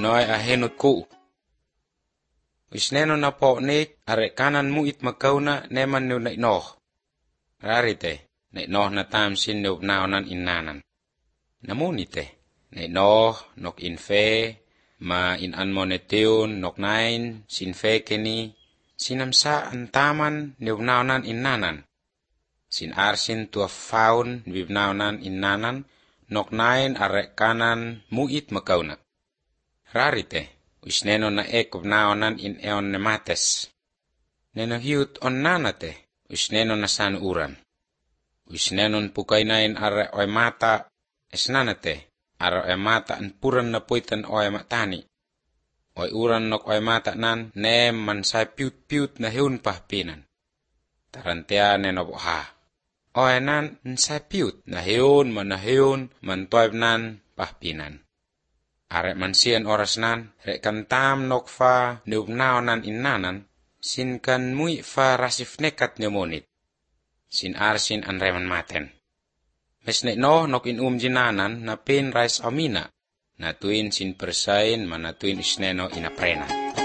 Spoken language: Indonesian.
noy ahenut ku. Wisneno na po nik arek kanan muit makauna neman nu nainoh. Rarite, nainoh na tamsin nu naonan inanan. Namunite, nainoh nok infe, ma in anmonetion nok nain, sinfe keni, sinamsa antaman nu naonan inanan. Sin arsin tua faun nu naonan inanan, nok nain arek kanan muit makauna. Rarite, wisneno na naonan in eon nemates. Nena hiut on nanate, wisneno na san uran. Wisnenon pukainain are oy mata esnanate, are oy mata an puran na puitan oy matani. Oy uran nok oy mata nan nem man say piut na hiun pahpinan. Tarantea nenoboha. Oy nan say piut na hiun man toy nan pahpinan. Are mansian oras nan, rekan tam nok fa naonan inanan, sin kan mui fa rasif nekat nemonit. Sin arsin an reman maten. Mesnek no nok in jinanan na pin rais amina, natuin sin persain manatuin isneno inaprena.